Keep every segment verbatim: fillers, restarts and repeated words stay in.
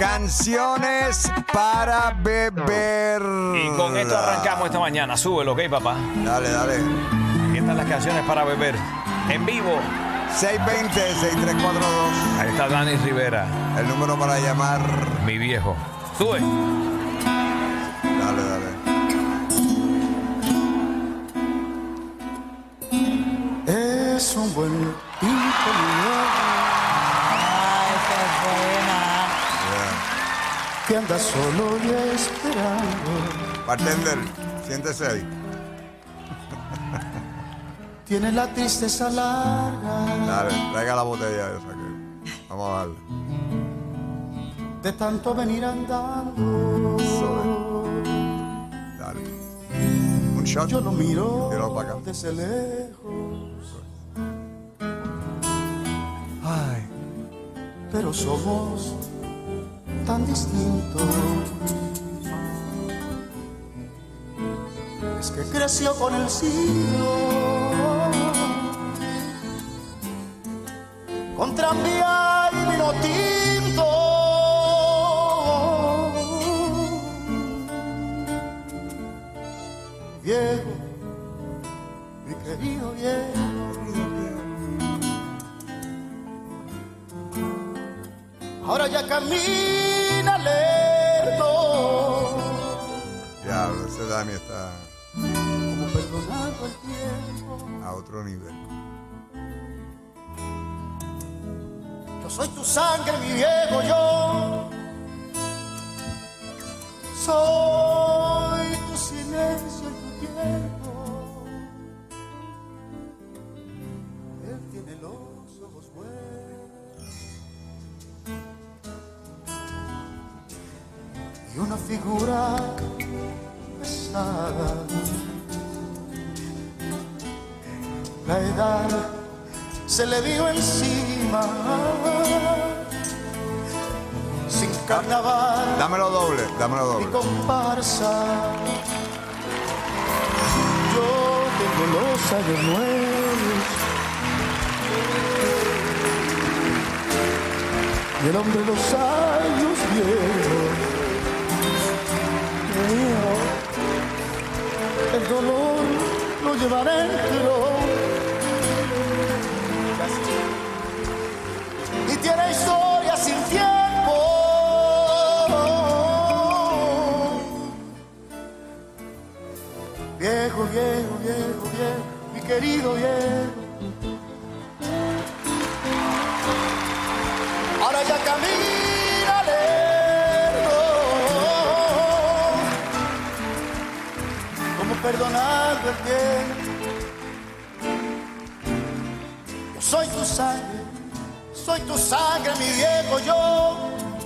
Canciones para beber. Y con esto arrancamos esta mañana. Súbelo, ¿ok, papá? Dale, dale. Aquí están las canciones para beber. En vivo. seis dos cero, seis tres cuatro dos. Ahí está Dani Rivera. El número para llamar. Mi viejo. Sube. Dale, dale. Es un buen tipo. Ay, qué buena. Que anda solo y esperando. Bartender, siéntese ahí. Tiene la tristeza larga. Dale, traiga la botella esa que vamos a darle. De tanto venir andando. Dale. Un shot. Yo lo miro Tíralo para acá. desde lejos. Ay, pero somos tan distintos. Es que creció con el siglo, con tranvía y vino tinto. Viejo, mi querido viejo, ahora ya camina lento. Diablo, ese Dani está Como perdonando el tiempo. a otro nivel. Yo soy tu sangre, mi viejo, yo soy tu silencio y tu tiempo. Él tiene los ojos buenos y una figura pesada. La edad se le vio encima, sin carnaval Dámelo doble, dámelo ni doble. comparsa. Yo tengo los años nuevos y el hombre los años viejos. El dolor lo llevaré dentro y tiene historia sin tiempo. Viejo, viejo, viejo, viejo, mi querido viejo. Ahora ya camina lento, como perdonando el tiempo. Yo soy tu sangre, soy tu sangre, mi viejo, yo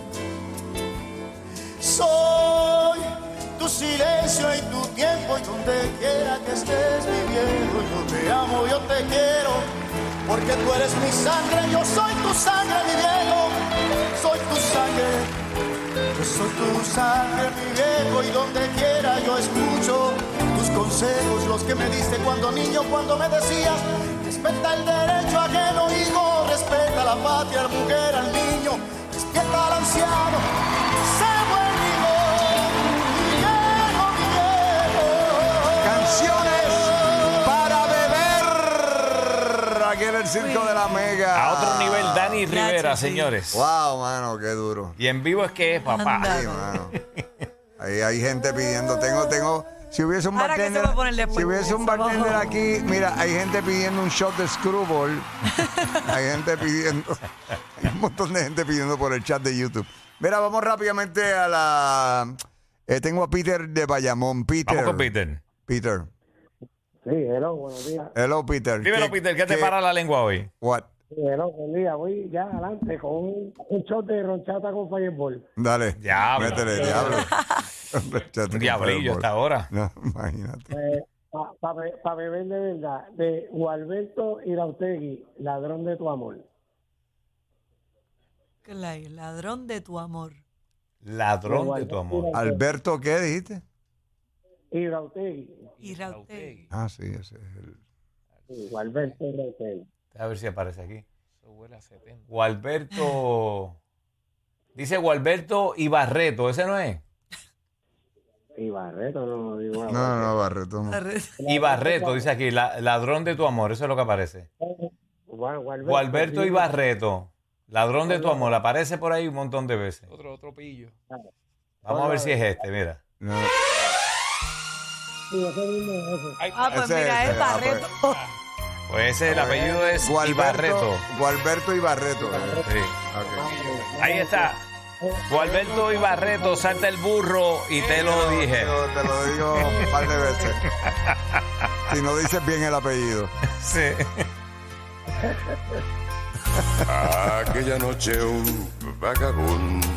soy tu silencio y tu tiempo, y donde quiera que estés, mi viejo, yo te amo, yo te quiero, porque tú eres mi sangre. Yo soy tu sangre, mi viejo, soy tu sangre, yo soy tu sangre, mi viejo, y donde quiera yo escucho tus consejos, los que me diste cuando niño, cuando me decías: respeta el derecho ajeno, hijo, respeta la patria, la mujer, al niño, despierta al anciano, sé buen hijo, mi viejo, mi viejo. Canciones para beber. Aquí en el Circo de la Mega. A otro nivel, Dani Rivera, Gracias, sí. señores. Wow, mano, qué duro. Y en vivo es que es, papá. Anda. Sí, mano. Ahí hay gente pidiendo. Tengo, tengo. Si hubiese un Ahora, ¿qué se bartender, va a poner después si hubiese de un eso? bartender aquí, mira, hay gente pidiendo un shot de Screwball. Hay gente pidiendo, hay un montón de gente pidiendo por el chat de YouTube. Mira, vamos rápidamente a la. eh, tengo a Peter de Bayamón. Peter. Vamos con Peter. Peter. Sí, hello, buenos días. Hello, Peter. Dímelo, Peter, ¿qué te para la lengua hoy? What? Sí, hello, buen día. Voy ya adelante con un, un shot de ronchata con Fireball. Dale. Diablo. Métele, diablo. Un diablillo hasta ahora. No, imagínate. Eh, Para pa, be- pa beber de verdad, de Gualberto Irautegui, ladrón de tu amor. Claro, ladrón de tu amor. Ladrón de tu amor. Alberto, ¿qué dijiste? Irautegui. Irautegui. Ah, sí, ese es el. Sí, Gualberto Irautegui. A ver si aparece aquí. Gualberto. Dice Gualberto y Barreto, ¿ese no es? Y Barreto, no digo. No, no, Barreto. No. Y Barreto, dice aquí, la, ladrón de tu amor, eso es lo que aparece. Gual- Gualberto, Gualberto sí. y Barreto, ladrón de tu amor, aparece por ahí un montón de veces. Otro, otro pillo. Vamos a ver si es este, mira. No. Sí, ese mismo es ese. Ay, Ah, pues Ese, mira, ese, es ah, Barreto. Pues ese, el apellido es Gualberto, Ibarreto. Gualberto y Barreto. Sí. Ok. Ahí está. Gualberto y Barreto, salta el burro y te lo dije. Yo te lo digo un par de veces. Si no dices bien el apellido. Sí. Aquella noche un vagabundo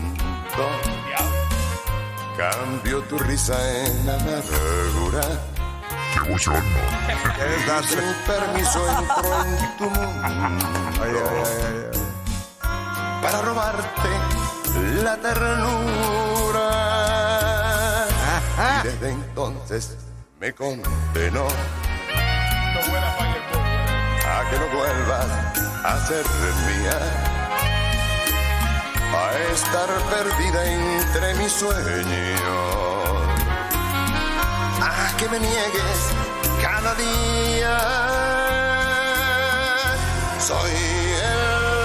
cambió tu risa en amargura. Qué desastre. Sin permiso entró en tu mundo Ay, ay, ay, ay, ay. para robarte la ternura. Ajá. Y desde entonces me condenó a que no vuelvas a ser mía, a estar perdida entre mis sueños, a que me niegues cada día. Soy el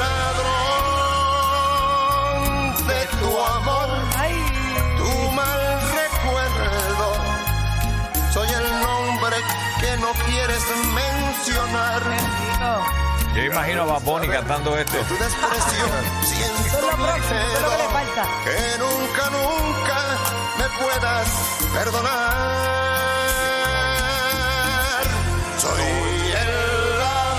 ladrón de tu amor, tu mal recuerdo. Soy el nombre que no quieres mencionar. Yo imagino a Bad Bunny cantando esto. Tu desprecio siento Eso es lo próximo, eso es lo que le miedo falta. que nunca, nunca me puedas perdonar. Soy el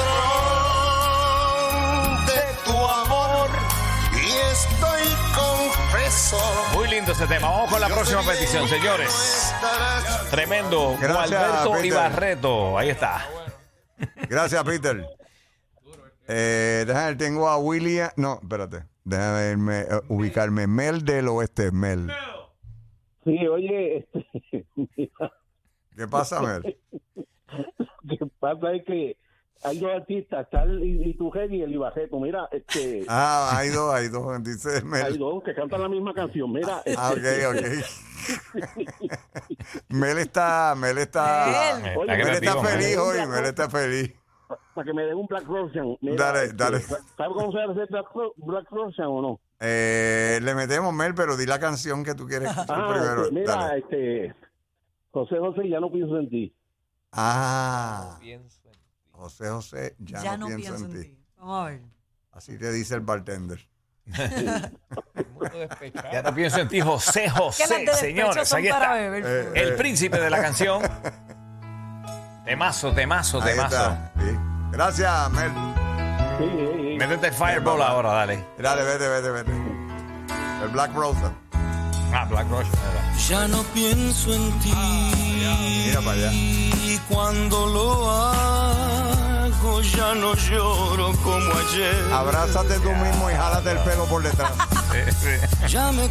ladrón de tu amor y estoy confeso. Muy lindo ese tema. Vamos con la próxima petición, señores. Tremendo. Gracias, Gualberto y Peter. Barreto. Ahí está. Gracias, Peter. Eh, déjame ver, tengo a William. No, espérate. Déjame verme, eh, ubicarme. Mel del Oeste, Mel. Sí, oye, este, mira, ¿Qué pasa, Mel? lo que pasa es que hay dos artistas, está el Itugen y el Ibarreto. Mira, este, Ah, hay dos, hay dos, dice hay Mel. dos que cantan la misma canción. Mira, Ah, ok, ok. Mel está, Mel está, Mel. Está Oye, Mel está creativo, feliz Mel. hoy, Mel está feliz. para que me den un Black Russian. Mira, Dale, este, dale. ¿Sabes cómo se hace Black, Ru- Black Russian o no? Eh, le metemos, Mel, pero di la canción que tú quieres Ah, primero. este, mira, Dale. este, José José, ya no pienso en ti. Ah, Pienso en ti. José José, ya, Ya no, pienso, en ti. Vamos a ver. Así te dice el bartender. El mundo despechado. Ya no pienso en ti, José Que las de José, despecho señores. son Aquí para está. beber. Eh, full. El príncipe de la canción. Temazo, temazo, Ahí temazo. está. Sí. Gracias, Mel. Sí, sí, sí. Métete el fireball ahora, dale. Dale, vete, vete, vete. El Black Rose. Ah, Black Rush. Ya no pienso en ti. Mira para allá. Y cuando lo hago ya no lloro como ayer. Abrázate tú mismo y jálate el pelo por detrás. Ya me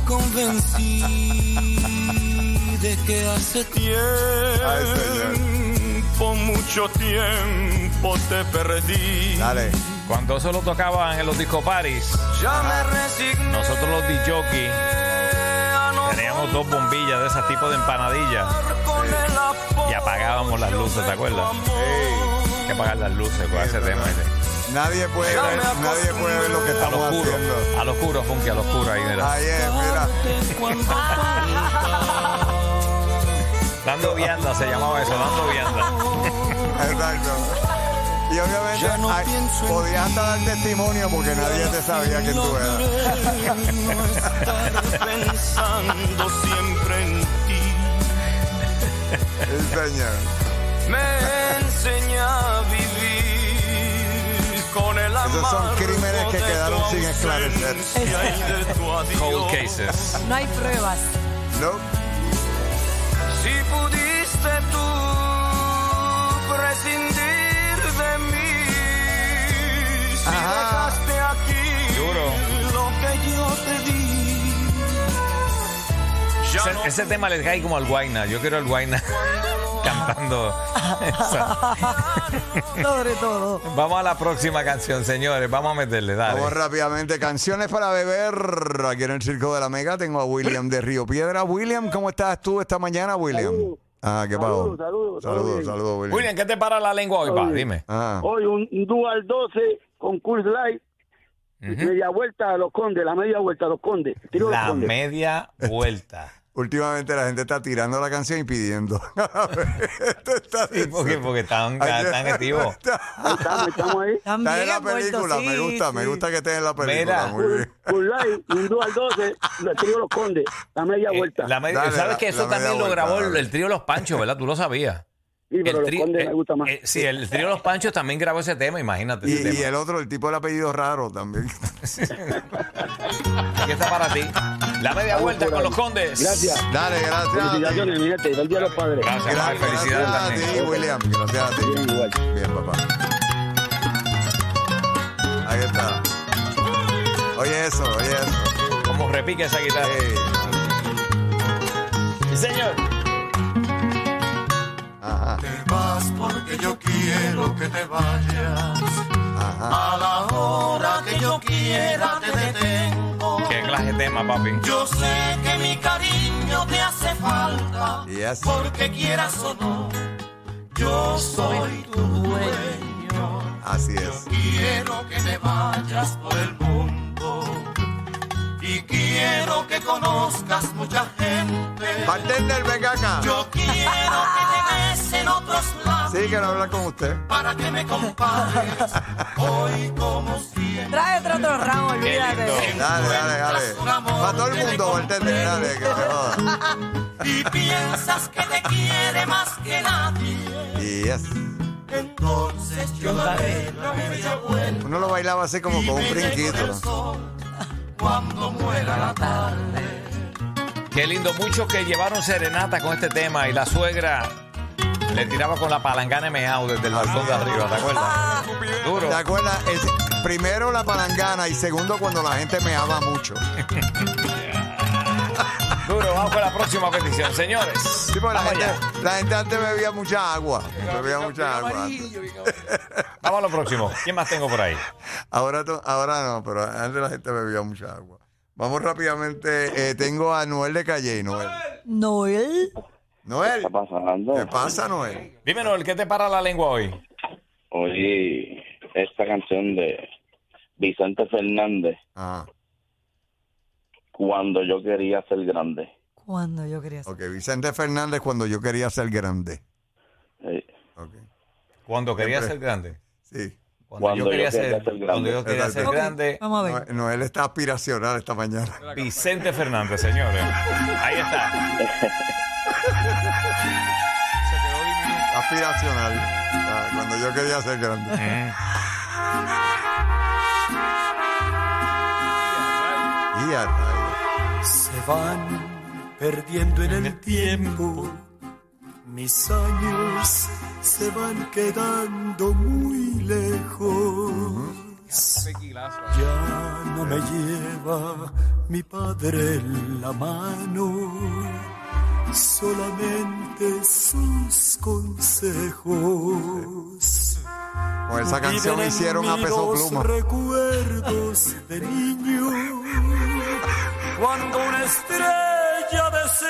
convencí de que hace Ay, tiempo, mucho tiempo te perdí. Dale. Cuando eso lo tocaban en los disco parties, Ya me resigné. nosotros los D J a no teníamos dos bombillas de ese tipo de empanadilla con el apoyo y apagábamos las luces, ¿te acuerdas? Hay que apagar las luces con ese tema. ¿viste? Nadie puede ver, nadie puede ver lo que Al estamos oscuro, haciendo. al oscuro, Funky, al oscuro ahí, mira. Ahí es, mira. Dando vianda se llamaba eso, dando vianda. Exacto. Y obviamente Ya no ay, pienso en podías hasta dar testimonio porque nadie te sabía quién tú eras. no estaré pensando siempre en ti. Sí, señor. Me enseña a vivir con el amor. Esos son crímenes que quedaron sin esclarecer. Cold cases. No hay pruebas. ¿No? Si pudiste tú prescindir de mí, si Ajá. dejaste aquí Duro. lo que yo te di, ya ese, ese tema le cae como al Guayna. Yo quiero al Guayna cantando esa. Sobre todo. Vamos a la próxima canción, señores. Vamos a meterle, dale. Vamos rápidamente. Canciones para beber. Aquí en el Circo de la Mega tengo a William de Río Piedra. William, ¿cómo estás tú esta mañana, William? Saludos. Ah, ¿qué pasó? Saludos, saludos, todo Saludos, bien. saludos, William. William, ¿qué te para la lengua hoy, pa? Dime. Ah. Hoy un, un Dual doce con Curse Light, Ujú. media vuelta a los Condes, la media vuelta a los Condes. Tiro a los La Condes. media vuelta. Últimamente la gente está tirando la canción y pidiendo. Esto está Sí, porque, porque están, Ayer- están activos. Ahí estamos, estamos ahí. También Está en la envuelto, película, sí, me gusta, me sí. gusta que esté en la película. Mira. Muy bien. Curse Light, un Dual doce, le tiro a los Condes, la media Eh, vuelta. la media- Dale, ¿Sabes la- que eso la también media lo vuelta, grabó el, dale. el trío Los Panchos, ¿verdad? Tú lo sabías. Sí, pero El los tri- Condes eh, me gusta más. eh, sí, el trío Los Panchos también grabó ese tema, imagínate. Y, ese y tema. el otro, el tipo del apellido raro también. Aquí está para ti. La media vuelta con los Condes. Gracias. Dale, gracias. a ti. Felicitaciones, mi gente. Feliz Día de los Padres. Gracias, Gra- Juan. Felicidades gracias a también. ti, William. Gracias a ti. Bien, igual. Bien, papá. Ahí está. Oye eso, oye eso. Como repique esa guitarra. Eh, Sí, señor. Ajá, Te vas porque yo quiero que te vayas. ajá. A la hora que yo quiera te detengo. Qué clase de tema, papi. Yo sé que mi cariño te hace falta. Yes. Porque quieras o no, yo soy tu dueño. Así es. Quiero que te vayas por el mundo. Y quiero que conozcas mucha gente. Bartender, venga acá. Yo quiero que te besen otros labios. Sí, quiero hablar con usted. Para que me compares hoy como siempre. Trae otro, otro ramo, olvídate. lindo. Dale, dale, dale. Para todo el mundo, bartender, dale, que se joda. Y piensas que te quiere más que nadie. Yes. Entonces yo daré la media vuelta. Uno lo bailaba así como con un brinquito. Cuando muera la tarde. Qué lindo. Muchos que llevaron serenata con este tema y la suegra le tiraba con la palangana de meao desde el balcón de arriba, ¿te acuerdas? Duro. ¿Te acuerdas? Es- primero la palangana y segundo cuando la gente me ama mucho. Duro. Vamos con la próxima petición, señores. Sí, porque la Vamos gente, allá. la gente antes bebía mucha agua. Bebía mucha agua. antes. Vamos a lo próximo. ¿Quién más tengo por ahí? Ahora, to- ahora no, pero antes la gente bebía mucha agua. Vamos rápidamente. eh, tengo a Noel de Calle. Noel. Noel. Noel. ¿Qué está pasando? ¿Qué pasa, Noel? Dime, Noel, ¿qué te para la lengua hoy? Oye, esta canción de Vicente Fernández, Ah, Cuando yo quería ser grande. Cuando yo quería ser. ok. Vicente Fernández cuando yo quería ser grande. Eh, Ok. Cuando quería Siempre. ser grande. Sí. Cuando, Cuando yo quería yo ser, quería ser grande. Cuando yo quería ser Ok, grande. Vamos a ver. Noel, Noel está aspiracional esta mañana. Vicente Fernández, señores. Ahí está. Aspiracional. Ah, cuando yo quería ser grande. Mm. Y a rayos. Se van perdiendo en el tiempo. Mis años se van quedando muy lejos. Ya no me lleva mi padre en la mano, solamente sus consejos. Con esa canción Viven en hicieron a mí Peso los Pluma. recuerdos de niño, cuando una estrella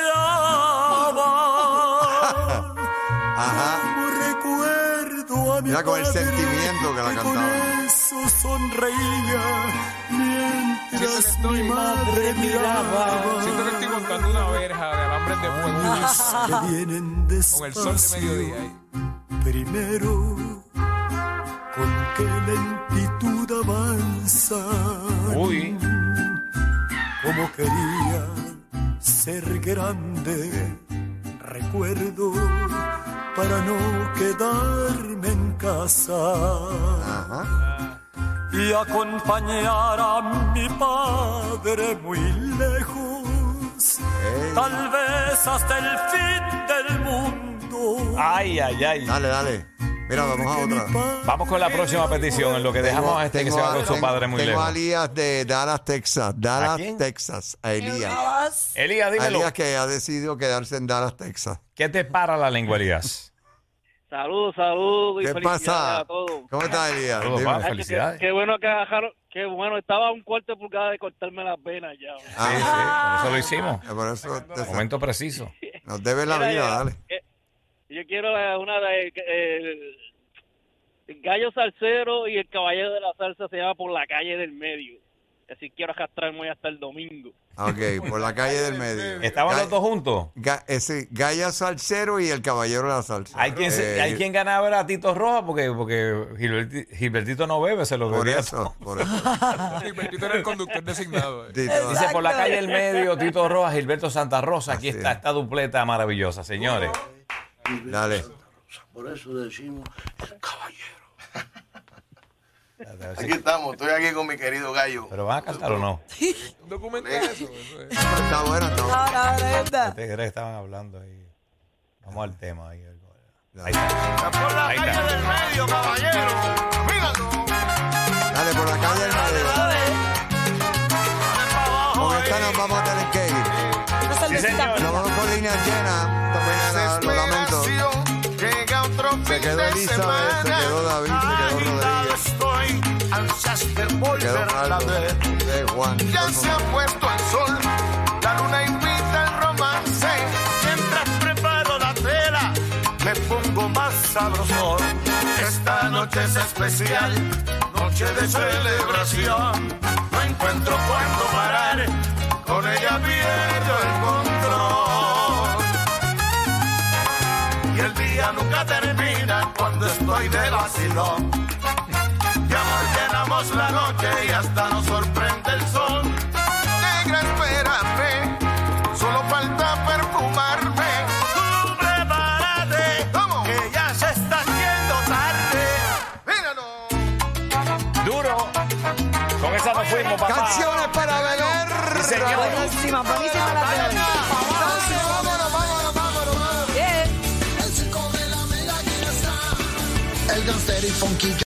deseaba. Ajá. Como recuerdo a mi Mira, con el padre, sentimiento que la y cantaba. Con eso sonreía mientras mi madre miraba. Siento que estoy montando una verja de alambres de fuego Años que vienen con el sol de mediodía despacio. ahí. Primero, con qué lentitud avanza. Uy. Como quería ser grande, recuerdo para no quedarme en casa Ajá. y acompañar a mi padre muy lejos, Ey. tal vez hasta el fin del mundo. Ay, ay, ay. Dale, dale. Mira, vamos a otra. Vamos con la próxima petición, en lo que dejamos a este que se va con su tengo- padre muy tengo lejos. a Elías de Dallas, Texas. Dallas, quién? Texas. A Elías. Elías, A dímelo. Elías que ha decidido quedarse en Dallas, Texas. ¿Qué te para la lengua, Elías? Saludos, saludos y ¿Qué felicidades pasa? a todos. ¿Cómo estás, Elías? Saludos, Dime. papá. Felicidades. Qué, qué bueno que bajaron, qué bueno, estaba a un cuarto de pulgada de cortarme las venas ya. Sí, sí, por eso lo hicimos. Eh, Por eso te- Momento preciso. nos debe la Mira, vida, yo- dale. eh, Yo quiero eh, una de eh, el gallo salsero y el caballero de la salsa se llama Por la calle del medio. Así quiero arrastrarme hoy hasta el domingo. Ok, por la calle del medio. ¿Estaban Ga- los dos juntos? Ga- ese, Gaya Salcero y el Caballero de la Salsa. Hay quien, se- Eh, hay quien ganaba era Tito Roja porque, porque Gilberti- Gilbertito no bebe, se lo Por bebía eso, todo. por eso. Gilbertito era el conductor designado. eh. Tito, Dice por la calle del medio, Tito Roja, Gilberto Santa Rosa. Aquí Así está es. esta dupleta maravillosa, señores. dale. Por eso decimos el caballero. Aquí estamos, estoy aquí con mi querido gallo. ¿Pero van a cantar o no? Documenta eso. eso es. Está bueno, está bueno. Ahora, ahora, ¿Te crees que estaban hablando ahí? Vamos al tema ahí. Dale. Ahí está. Por la Ahí calle está. del medio, caballero. Míralo. Dale, por la calle del medio. Con esta nos vamos a tener que ir. una Sí, cervecita señor. Nos vamos con líneas llenas. Esta mañana, lo lamento. Desesperación, llega otro Se fin quedó de Elizabeth, semana. se quedó David, se quedó Agitado Rodríguez. estoy, ansias de Quedó volverla a Carlos, ver. de Juan. todo Ya el se ha mundo. puesto el sol, la luna invita el romance. Mientras preparo la tela, me pongo más sabroso. Esta noche es especial, noche de celebración. No encuentro cuándo parar, con ella pierdo el control. Y el día nunca termina cuando estoy de vacilón. De amor llenamos la noche y hasta nos sorprende el sol. Negra, espérame, solo falta perfumarme. Tú prepárate, que ya se está haciendo tarde. Míralo. Duro. Con esa nos fuimos, papá. Canciones para beber. Sí, señor. buenísima, buenísima la de hoy. Vámonos, vámonos, vámonos. Bien. El circo de la mega que está. El gangster y funky.